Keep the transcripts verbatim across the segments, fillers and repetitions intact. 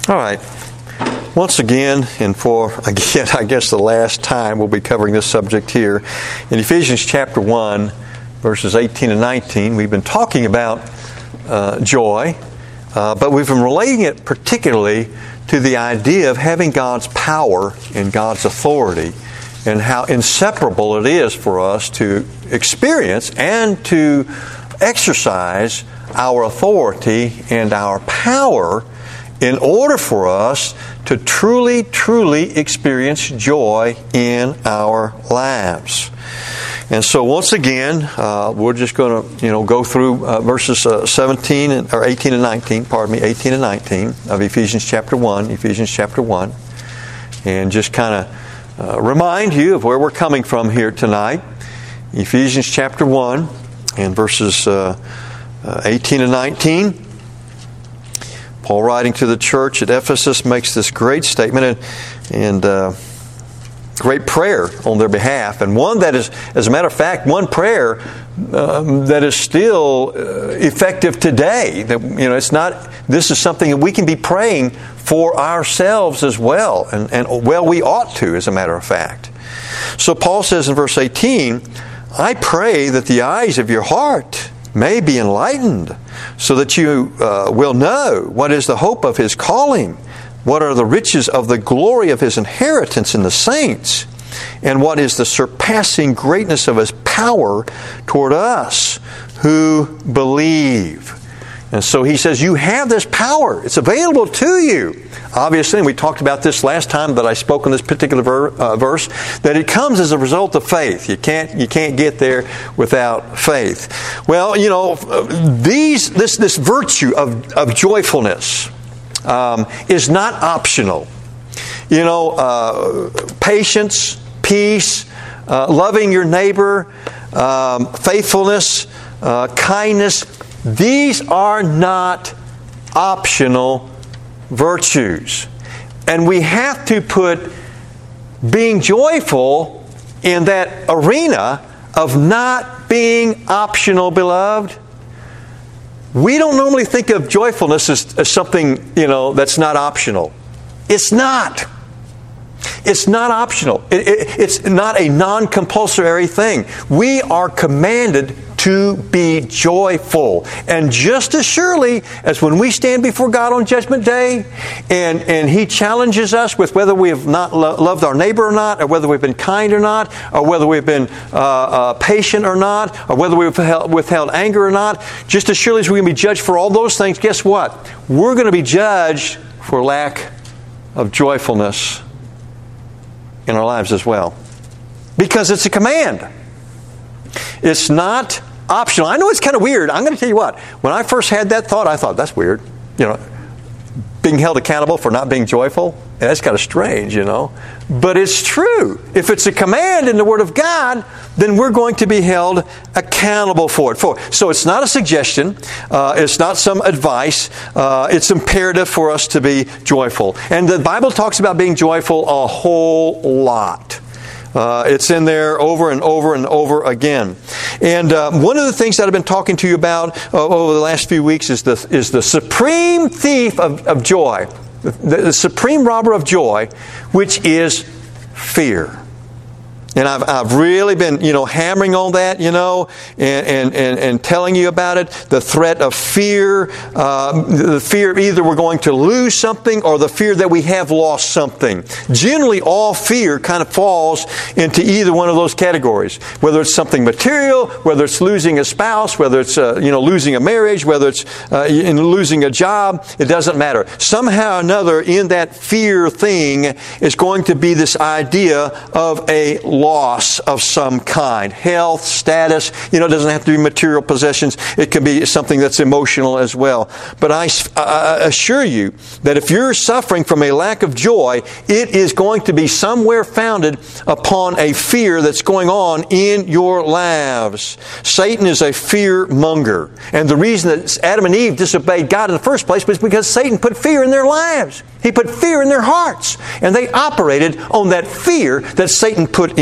All right. Once again, and for, again, I guess the last time, we'll be covering this subject here. In Ephesians chapter one, verses eighteen and nineteen, we've been talking about uh, joy, uh, but we've been relating it particularly to the idea of having God's power and God's authority, and how inseparable it is for us to experience and to exercise our authority and our power in order for us to truly, truly experience joy in our lives. And so once again, uh, we're just going to, you know, go through uh, verses uh, seventeen and, or eighteen and nineteen. Pardon me, eighteen and nineteen of Ephesians chapter one. Ephesians chapter one, and just kind of uh, remind you of where we're coming from here tonight. Ephesians chapter one and verses uh, uh, eighteen and nineteen. Paul, writing to the church at Ephesus, makes this great statement and, and uh, great prayer on their behalf. And one that is, as a matter of fact, one prayer um, that is still uh, effective today. That, you know, it's not. This is something that we can be praying for ourselves as well, and, and well, we ought to, as a matter of fact. So Paul says in verse eighteen, "I pray that the eyes of your heart may be enlightened, so that you uh, will know what is the hope of His calling, what are the riches of the glory of His inheritance in the saints, and what is the surpassing greatness of His power toward us who believe." And so he says, you have this power. It's available to you. Obviously, and we talked about this last time that I spoke on this particular ver, uh, verse, that it comes as a result of faith. You can't you can't get there without faith. Well, you know, these this this virtue of of joyfulness um, is not optional. You know, uh, patience, peace, uh, loving your neighbor, um, faithfulness, uh, kindness. These are not optional virtues. And we have to put being joyful in that arena of not being optional, beloved. We don't normally think of joyfulness as, as something, you know, that's not optional. It's not. It's not optional. It, it, it's not a non-compulsory thing. We are commanded to be joyful. And just as surely as when we stand before God on Judgment Day and, and He challenges us with whether we have not lo- loved our neighbor or not, or whether we've been kind or not, or whether we've been uh, uh, patient or not, or whether we've withheld, withheld anger or not, just as surely as we're going to be judged for all those things, guess what? We're going to be judged for lack of joyfulness in our lives as well. Because it's a command. It's not optional. I know it's kind of weird. I'm going to tell you what. When I first had that thought, I thought, that's weird. You know, being held accountable for not being joyful. Yeah, that's kind of strange, you know. But it's true. If it's a command in the Word of God, then we're going to be held accountable for it. For So it's not a suggestion. Uh, it's not some advice. Uh, it's imperative for us to be joyful. And the Bible talks about being joyful a whole lot. Uh, it's in there over and over and over again. And uh, one of the things that I've been talking to you about uh, over the last few weeks is the, is the supreme thief of, of joy, the, the supreme robber of joy, which is fear. And I've I've really been, you know, hammering on that, you know, and and, and, and telling you about it. The threat of fear, uh, the fear of either we're going to lose something or the fear that we have lost something. Generally, all fear kind of falls into either one of those categories. Whether it's something material, whether it's losing a spouse, whether it's uh, you know losing a marriage, whether it's uh, in losing a job, it doesn't matter. Somehow or another, in that fear thing is going to be this idea of a loss of some kind. Health, status, you know, it doesn't have to be material possessions. It can be something that's emotional as well. But I, I assure you that if you're suffering from a lack of joy, it is going to be somewhere founded upon a fear that's going on in your lives. Satan is a fear monger. And the reason that Adam and Eve disobeyed God in the first place was because Satan put fear in their lives. He put fear in their hearts. And they operated on that fear that Satan put in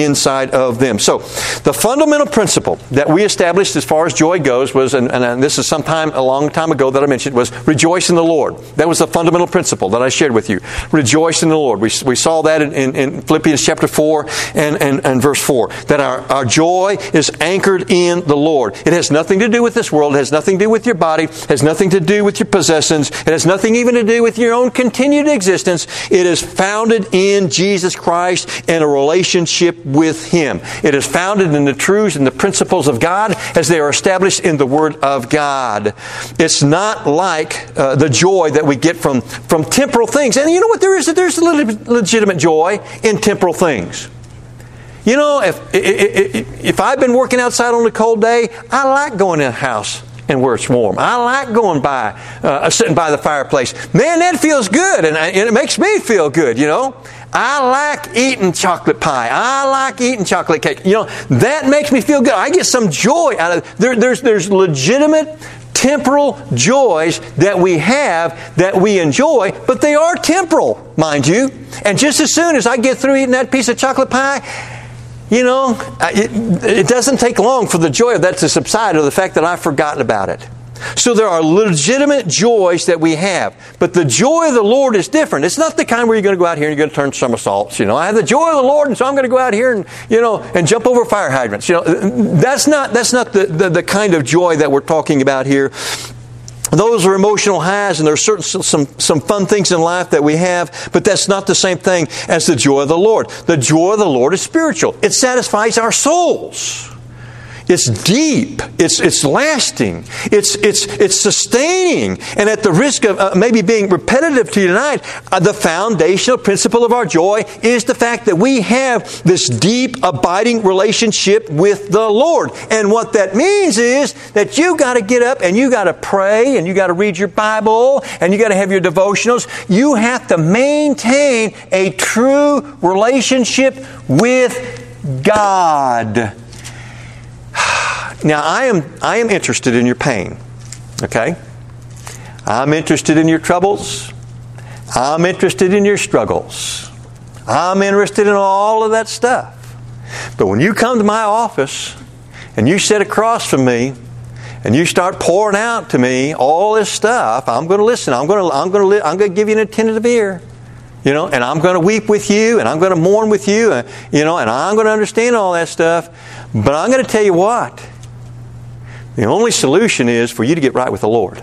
inside of them. So, the fundamental principle that we established as far as joy goes was, and, and this is sometime a long time ago that I mentioned, was rejoice in the Lord. That was the fundamental principle that I shared with you. Rejoice in the Lord. We, we saw that in, in, in Philippians chapter four and, and, and verse four. That our, our joy is anchored in the Lord. It has nothing to do with this world. It has nothing to do with your body. It has nothing to do with your possessions. It has nothing even to do with your own continued existence. It is founded in Jesus Christ and a relationship with Him. It is founded in the truths and the principles of God as they are established in the Word of God. It's not like uh, the joy that we get from, from temporal things. And you know what there is? There's a legitimate joy in temporal things. You know, if, if, if I've been working outside on a cold day, I like going in a house and where it's warm. I like going by, uh, sitting by the fireplace. Man, that feels good, and, I, and it makes me feel good, you know. I like eating chocolate pie. I like eating chocolate cake. You know, that makes me feel good. I get some joy out of it. There, there's, there's legitimate temporal joys that we have that we enjoy, but they are temporal, mind you. And just as soon as I get through eating that piece of chocolate pie, you know, it, it doesn't take long for the joy of that to subside, or the fact that I've forgotten about it. So there are legitimate joys that we have. But the joy of the Lord is different. It's not the kind where you're going to go out here and you're going to turn somersaults. You know, I have the joy of the Lord, and so I'm going to go out here and, you know, and jump over fire hydrants. You know, that's not, that's not the, the, the kind of joy that we're talking about here. Those are emotional highs, and there are certain some, some fun things in life that we have, but that's not the same thing as the joy of the Lord. The joy of the Lord is spiritual. It satisfies our souls. It's deep. It's it's lasting. It's it's it's sustaining. And at the risk of uh, maybe being repetitive to you tonight, uh, the foundational principle of our joy is the fact that we have this deep, abiding relationship with the Lord. And what that means is that you got to get up and you got to pray and you got to read your Bible and you got to have your devotionals. You have to maintain a true relationship with God. Now, I am I am interested in your pain, okay? I'm interested in your troubles. I'm interested in your struggles. I'm interested in all of that stuff. But when you come to my office and you sit across from me and you start pouring out to me all this stuff, I'm going to listen. I'm going to I'm going to li- I'm going to give you an attentive ear. You know, and I'm going to weep with you, and I'm going to mourn with you, uh, you know, and I'm going to understand all that stuff. But I'm going to tell you what. The only solution is for you to get right with the Lord.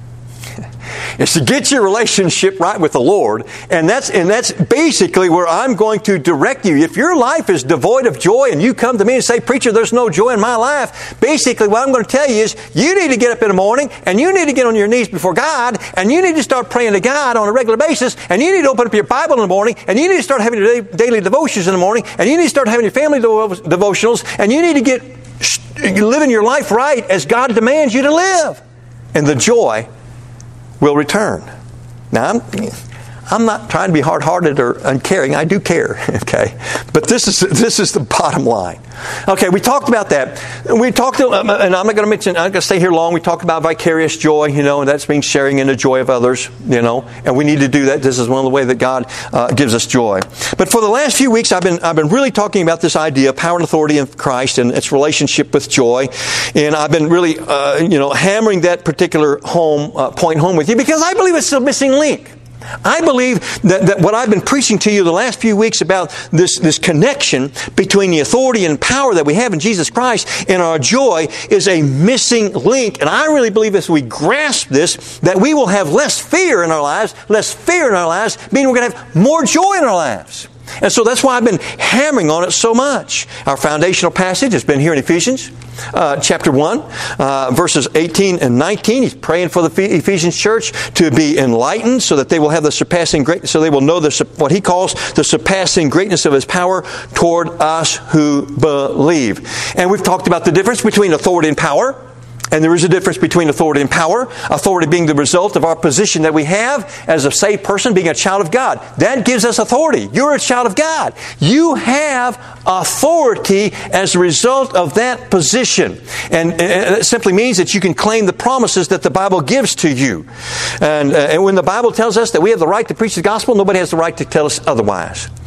Is to get your relationship right with the Lord. And that's and that's basically where I'm going to direct you. If your life is devoid of joy and you come to me and say, "Preacher, there's no joy in my life," basically what I'm going to tell you is you need to get up in the morning and you need to get on your knees before God and you need to start praying to God on a regular basis, and you need to open up your Bible in the morning, and you need to start having your daily devotions in the morning, and you need to start having your family devotionals, and you need to get living your life right as God demands you to live. And the joy will return. Now, I'm, I'm not trying to be hard-hearted or uncaring. I do care, okay? But this is this is the bottom line. Okay, we talked about that. We talked, and I'm not going to mention, I'm going to stay here long. We talked about vicarious joy, you know, and that's means sharing in the joy of others, you know, and we need to do that. This is one of the ways that God uh, gives us joy. But for the last few weeks, I've been I've been really talking about this idea of power and authority in Christ and its relationship with joy, and I've been really, uh, you know, hammering that particular home uh, point home with you because I believe it's a missing link. I believe that, that what I've been preaching to you the last few weeks about this, this connection between the authority and power that we have in Jesus Christ and our joy is a missing link. And I really believe as we grasp this, that we will have less fear in our lives, less fear in our lives, meaning we're going to have more joy in our lives. And so that's why I've been hammering on it so much. Our foundational passage has been here in Ephesians uh, chapter one, uh, verses eighteen and nineteen. He's praying for the Ephesians church to be enlightened so that they will have the surpassing great, so they will know the, what he calls the surpassing greatness of his power toward us who believe. And we've talked about the difference between authority and power. And there is a difference between authority and power. Authority being the result of our position that we have as a saved person, being a child of God. That gives us authority. You're a child of God. You have authority as a result of that position. And, and it simply means that you can claim the promises that the Bible gives to you. And, uh, and when the Bible tells us that we have the right to preach the gospel, nobody has the right to tell us otherwise.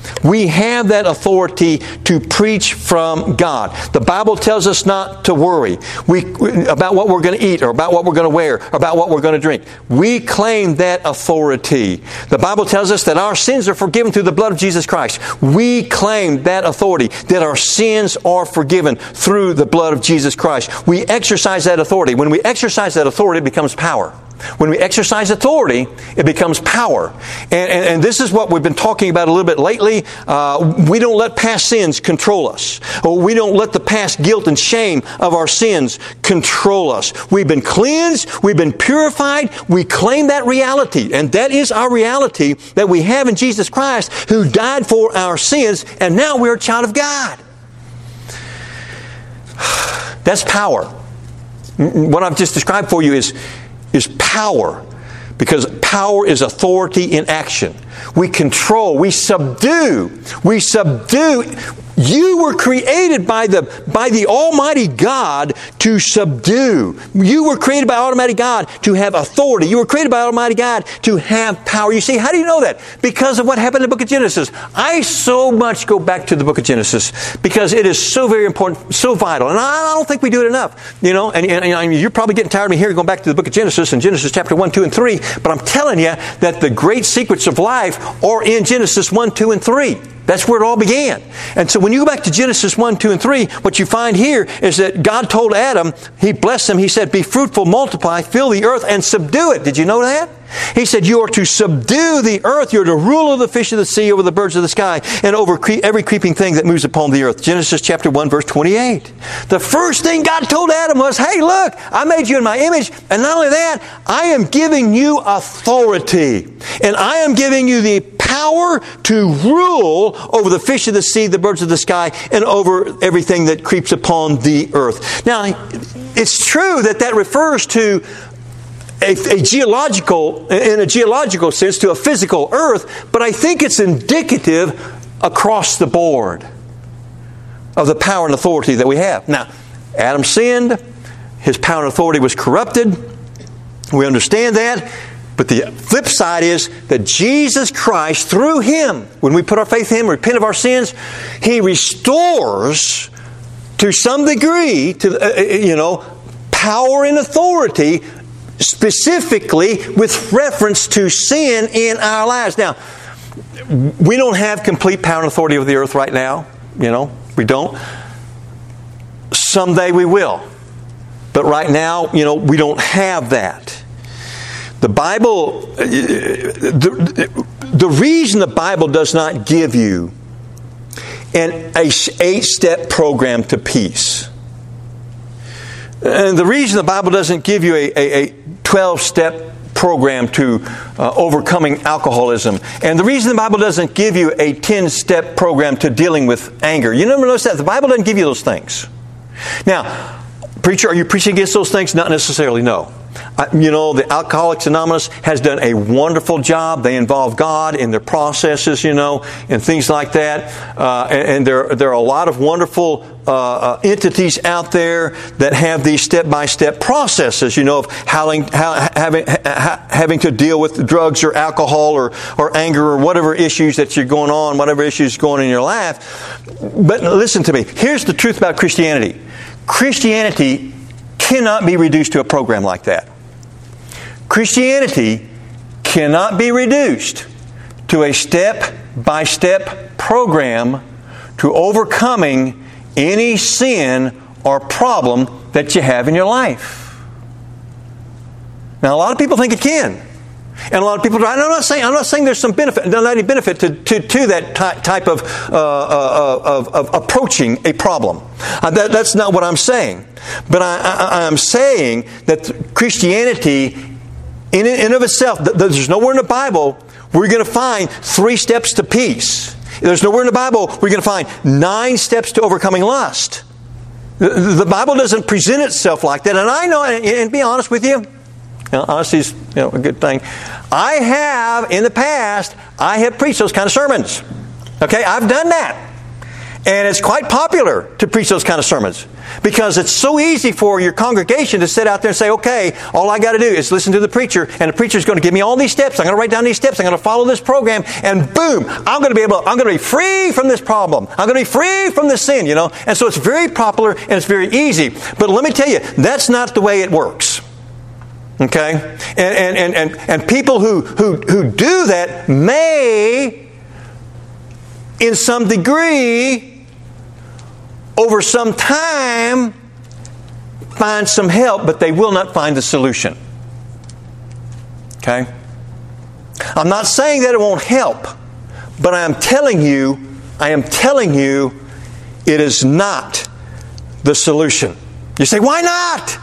We have that authority to preach from God. The Bible tells us not to worry we, about what we're going to eat or about what we're going to wear or about what we're going to drink. We claim that authority. The Bible tells us that our sins are forgiven through the blood of Jesus Christ. We claim that authority, that our sins are forgiven through the blood of Jesus Christ. We exercise that authority. When we exercise that authority, it becomes power. When we exercise authority, it becomes power. And, and, and this is what we've been talking about a little bit lately. Uh, we don't let past sins control us. Or we don't let the past guilt and shame of our sins control us. We've been cleansed. We've been purified. We claim that reality. And that is our reality that we have in Jesus Christ, who died for our sins. And now we're a child of God. That's power. What I've just described for you is is power, because power is authority in action. We control, we subdue, we subdue. You were created by the, by the Almighty God to subdue. You were created by Almighty God to have authority. You were created by Almighty God to have power. You see, how do you know that? Because of what happened in the book of Genesis. I so much go back to the book of Genesis because it is so very important, so vital. And I don't think we do it enough. You know, and, and, and you're probably getting tired of me hearing going back to the book of Genesis and Genesis chapter one, two, and three. But I'm telling you that the great secrets of life are in Genesis one, two, and three. That's where it all began. And so when you go back to Genesis one, two, and three, what you find here is that God told Adam, He blessed him, He said, be fruitful, multiply, fill the earth, and subdue it. Did you know that? He said, you are to subdue the earth. You're to rule over the fish of the sea, over the birds of the sky, and over cre- every creeping thing that moves upon the earth. Genesis chapter one, verse twenty-eight. The first thing God told Adam was, hey, look, I made you in my image. And not only that, I am giving you authority. And I am giving you the power to rule over the fish of the sea, the birds of the sky, and over everything that creeps upon the earth. Now, it's true that that refers to A, a geological, in a geological sense, to a physical earth, but I think it's indicative across the board of the power and authority that we have. Now, Adam sinned, his power and authority was corrupted. We understand that. But the flip side is that Jesus Christ, through Him, when we put our faith in Him, repent of our sins, He restores to some degree, to uh, you know, power and authority, specifically with reference to sin in our lives. Now, we don't have complete power and authority over the earth right now. You know, we don't. Someday we will. But right now, you know, we don't have that. The Bible, the, the reason the Bible does not give you an eight-step program to peace, and the reason the Bible doesn't give you a, a, a twelve-step program to uh, overcoming alcoholism, and the reason the Bible doesn't give you a ten-step program to dealing with anger. You never notice that? The Bible doesn't give you those things. Now, preacher, are you preaching against those things? Not necessarily, no. Uh, you know, the Alcoholics Anonymous has done a wonderful job. They involve God in their processes, you know, and things like that. Uh, and, and there, there are a lot of wonderful uh, uh, entities out there that have these step-by-step processes, you know, of having, how, having, ha, having to deal with drugs or alcohol or, or anger or whatever issues that you're going on, whatever issues going on in your life. But listen to me. Here's the truth about Christianity. Christianity cannot be reduced to a program like that. Christianity cannot be reduced to a step-by-step program to overcoming any sin or problem that you have in your life. Now, a lot of people think it can. And a lot of people, I'm not saying, I'm not saying there's some benefit, not any benefit to, to, to that ty- type of, uh, uh, of, of approaching a problem. Uh, that, that's not what I'm saying. But I, I, I'm saying that Christianity, in and of itself, there's nowhere in the Bible we're going to find three steps to peace. There's nowhere in the Bible we're going to find nine steps to overcoming lust. The, the Bible doesn't present itself like that. And I know, and, and be honest with you, You know, honesty is, you know, a good thing. I have, in the past, I have preached those kind of sermons. Okay, I've done that. And it's quite popular to preach those kind of sermons. Because it's so easy for your congregation to sit out there and say, okay, all I got to do is listen to the preacher, and the preacher's going to give me all these steps. I'm going to write down these steps. I'm going to follow this program, and boom, I'm going to be able, I'm going to be free from this problem. I'm going to be free from this sin, you know. And so it's very popular and it's very easy. But let me tell you, that's not the way it works. Okay? And and and and, and people who, who who do that may, in some degree, over some time, find some help, but they will not find the solution. Okay? I'm not saying that it won't help, but I am telling you, I am telling you, it is not the solution. You say, why not?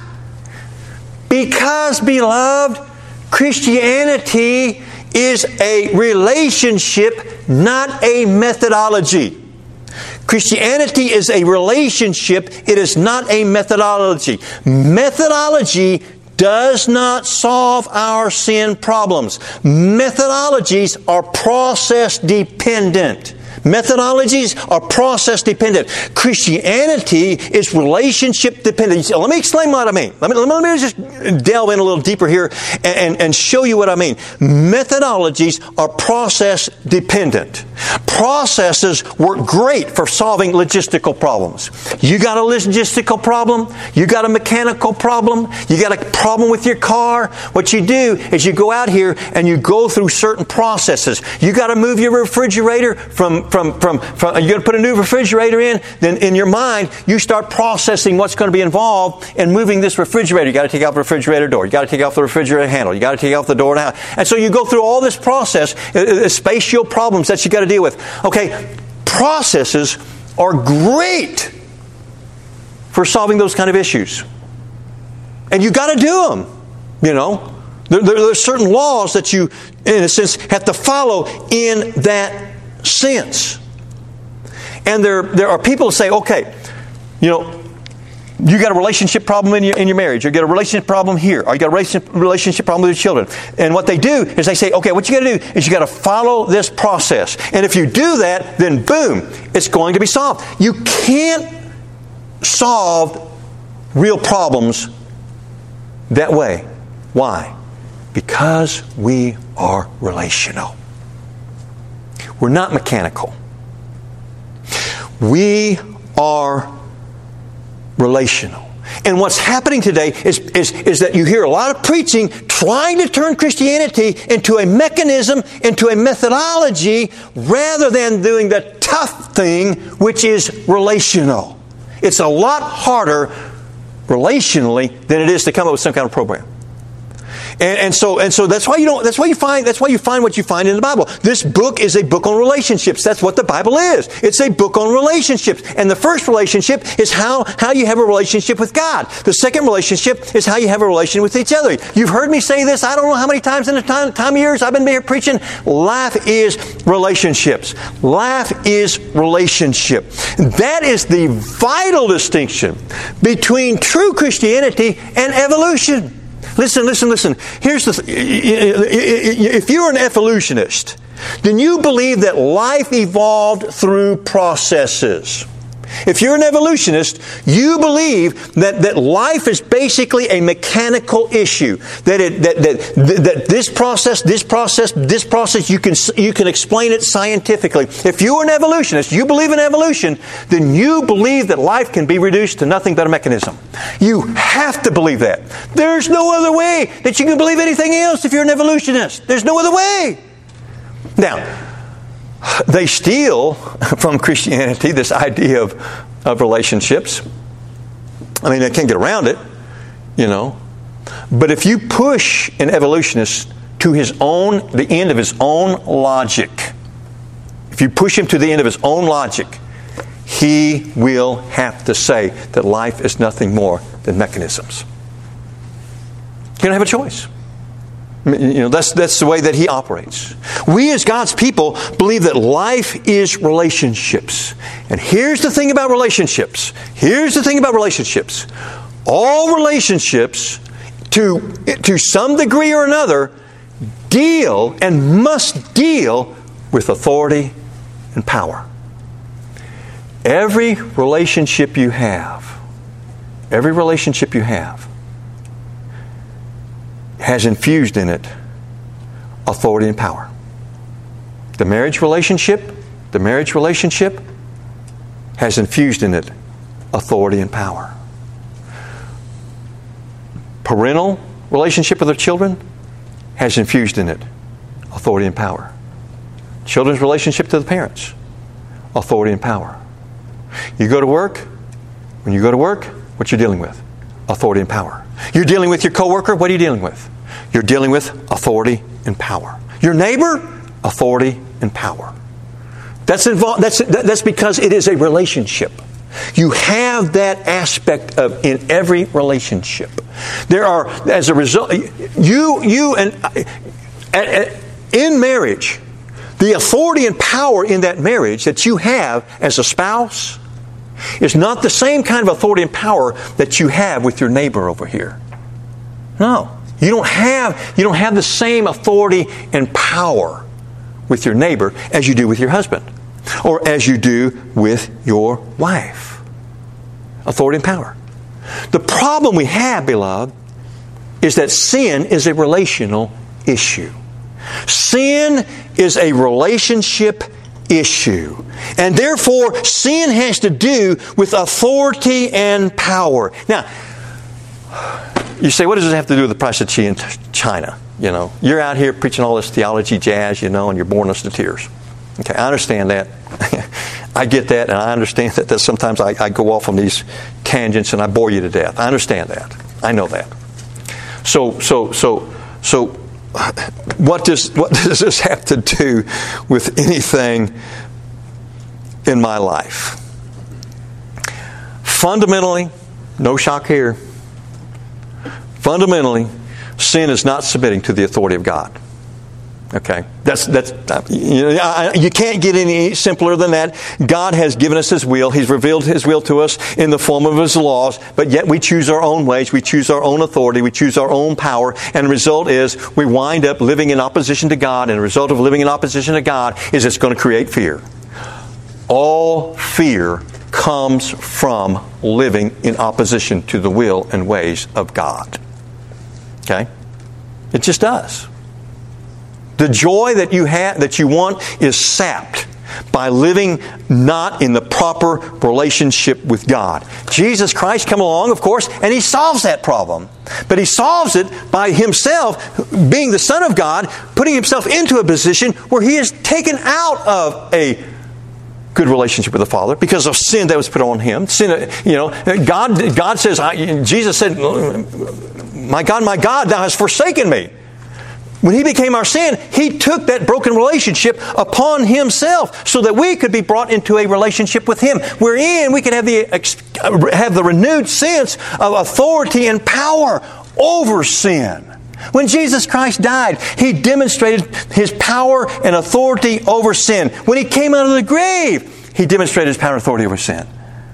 Because, beloved, Christianity is a relationship, not a methodology. Christianity is a relationship. It is not a methodology. Methodology does not solve our sin problems. Methodologies are process dependent. Methodologies are process dependent. Christianity is relationship dependent. Let me explain what I mean. Let me, let me just delve in a little deeper here and, and, and show you what I mean. Methodologies are process dependent. Processes work great for solving logistical problems. You got a logistical problem, you got a mechanical problem, you got a problem with your car. What you do is you go out here and you go through certain processes. You got to move your refrigerator from From, from, from, you're going to put a new refrigerator in, then in your mind, you start processing what's going to be involved in moving this refrigerator. You got to take off the refrigerator door. You got to take off the refrigerator handle. You got to take off the door and out. And so you go through all this process, uh, spatial problems that you got to deal with. Okay, processes are great for solving those kind of issues. And you got to do them, you know. There, there, there are certain laws that you, in a sense, have to follow in that sense. And there there are people who say, okay, you know, you got a relationship problem in your in your marriage, you got a relationship problem here, or you got a relationship relationship problem with your children. And what they do is they say, okay, what you got to do is you got to follow this process. And if you do that, then boom, it's going to be solved. You can't solve real problems that way. Why? Because we are relational. We're not mechanical. We are relational. And what's happening today is, is, is that you hear a lot of preaching trying to turn Christianity into a mechanism, into a methodology, rather than doing the tough thing, which is relational. It's a lot harder relationally than it is to come up with some kind of program. And, and so, and so that's why you don't. That's why you find. That's why you find what you find in the Bible. This book is a book on relationships. That's what the Bible is. It's a book on relationships. And the first relationship is how how you have a relationship with God. The second relationship is how you have a relationship with each other. You've heard me say this. I don't know how many times in the time, time of years I've been here preaching. Life is relationships. Life is relationship. That is the vital distinction between true Christianity and evolution. Listen, listen, listen. Here's the th- if you're an evolutionist, then you believe that life evolved through processes. If you're an evolutionist, you believe that, that life is basically a mechanical issue. That it that, that that this process, this process, this process, you can you can explain it scientifically. If you're an evolutionist, you believe in evolution, then you believe that life can be reduced to nothing but a mechanism. You have to believe that. There's no other way that you can believe anything else if you're an evolutionist. There's no other way. Now, they steal from Christianity this idea of, of relationships. I mean, they can't get around it, you know. But if you push an evolutionist to his own, the end of his own logic, if you push him to the end of his own logic, he will have to say that life is nothing more than mechanisms. You don't have a choice. You know, that's that's the way that he operates. We as God's people believe that life is relationships. And here's the thing about relationships. Here's the thing about relationships. All relationships, to, to some degree or another, deal and must deal with authority and power. Every relationship you have every relationship you have has infused in it authority and power. The marriage relationship, the marriage relationship has infused in it authority and power. Parental relationship with their children has infused in it authority and power. Children's relationship to the parents, authority and power. You go to work, when you go to work, what you're dealing with? Authority and power. You're dealing with your coworker, what are you dealing with? You're dealing with authority and power. Your neighbor, authority and power. That's involved. That's that's because it is a relationship. You have that aspect of in every relationship. There are, as a result, you you and in marriage, the authority and power in that marriage that you have as a spouse is not the same kind of authority and power that you have with your neighbor over here. No. You don't have, you don't have the same authority and power with your neighbor as you do with your husband or as you do with your wife. Authority and power. The problem we have, beloved, is that sin is a relational issue. Sin is a relationship issue. And therefore, sin has to do with authority and power. Now, you say, what does this have to do with the price of tea in China? You know, you're out here preaching all this theology jazz, you know, and you're boring us to tears. Okay, I understand that. I get that, and I understand that, that sometimes I, I go off on these tangents and I bore you to death. I understand that. I know that. So, so, so, so, what does what does this have to do with anything in my life? Fundamentally, no shock here. Fundamentally, sin is not submitting to the authority of God. Okay, that's that's you know, you can't get any simpler than that. God has given us His will. He's revealed His will to us in the form of His laws, but yet we choose our own ways. We choose our own authority. We choose our own power, and the result is we wind up living in opposition to God. And the result of living in opposition to God is it's going to create fear. All fear comes from living in opposition to the will and ways of God. Okay? It just does. The joy that you have, that you want, is sapped by living not in the proper relationship with God. Jesus Christ come along, of course, and He solves that problem. But He solves it by Himself, being the Son of God, putting Himself into a position where He is taken out of a good relationship with the Father because of sin that was put on Him. Sin, you know, God. God says, I, Jesus said, "My God, my God, Thou hast forsaken me." When He became our sin, He took that broken relationship upon Himself so that we could be brought into a relationship with Him, wherein we could have the have the renewed sense of authority and power over sin. When Jesus Christ died, He demonstrated His power and authority over sin. When He came out of the grave, He demonstrated His power and authority over sin.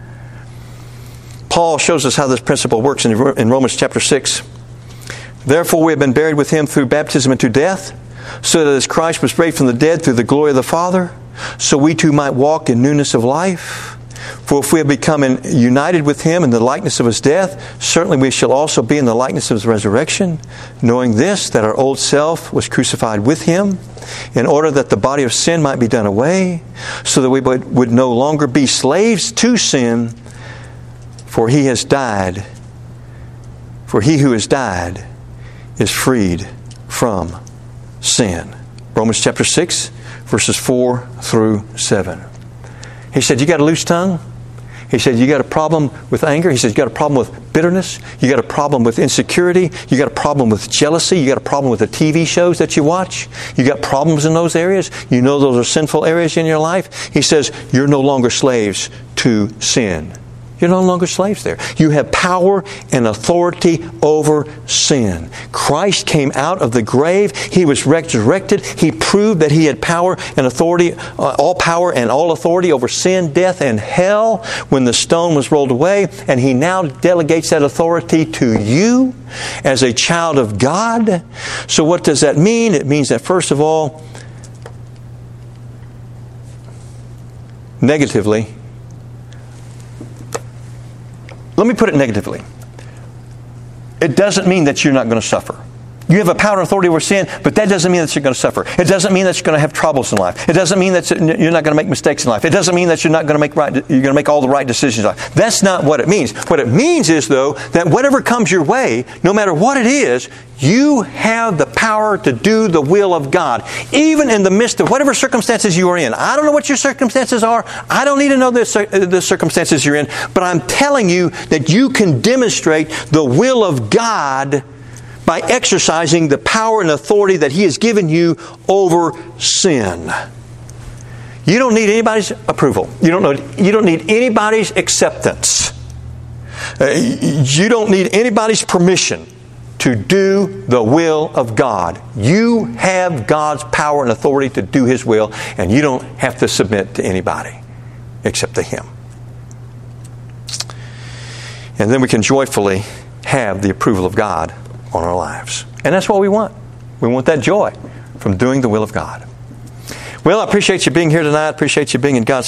Paul shows us how this principle works in Romans chapter six. Therefore we have been buried with Him through baptism into death, so that as Christ was raised from the dead through the glory of the Father, so we too might walk in newness of life. For if we have become united with Him in the likeness of His death, certainly we shall also be in the likeness of His resurrection, knowing this, that our old self was crucified with Him, in order that the body of sin might be done away, so that we would no longer be slaves to sin, for He has died. For he who has died is freed from sin. Romans chapter six, verses four through seven. He said, you got a loose tongue? He said, you got a problem with anger? He said, you got a problem with bitterness? You got a problem with insecurity? You got a problem with jealousy? You got a problem with the T V shows that you watch? You got problems in those areas? You know those are sinful areas in your life? He says, you're no longer slaves to sin. You're no longer slaves there. You have power and authority over sin. Christ came out of the grave. He was resurrected. He proved that He had power and authority, uh, all power and all authority over sin, death, and hell when the stone was rolled away. And He now delegates that authority to you as a child of God. So what does that mean? It means that, first of all, negatively, Let Let me put it negatively. It doesn't mean that you're not going to suffer. You have a power and authority over sin, but that doesn't mean that you're going to suffer. It doesn't mean that you're going to have troubles in life. It doesn't mean that you're not going to make mistakes in life. It doesn't mean that you're not going to make right, you're going to make all the right decisions in life. That's not what it means. What it means is, though, that whatever comes your way, no matter what it is, you have the power to do the will of God, even in the midst of whatever circumstances you are in. I don't know what your circumstances are. I don't need to know the, the circumstances you're in, but I'm telling you that you can demonstrate the will of God by exercising the power and authority that He has given you over sin. You don't need anybody's approval. You don't know, you don't need anybody's acceptance. Uh, you don't need anybody's permission to do the will of God. You have God's power and authority to do His will, and you don't have to submit to anybody except to Him. And then we can joyfully have the approval of God on our lives. And that's what we want. We want that joy from doing the will of God. Well, I appreciate you being here tonight. I appreciate you being in God's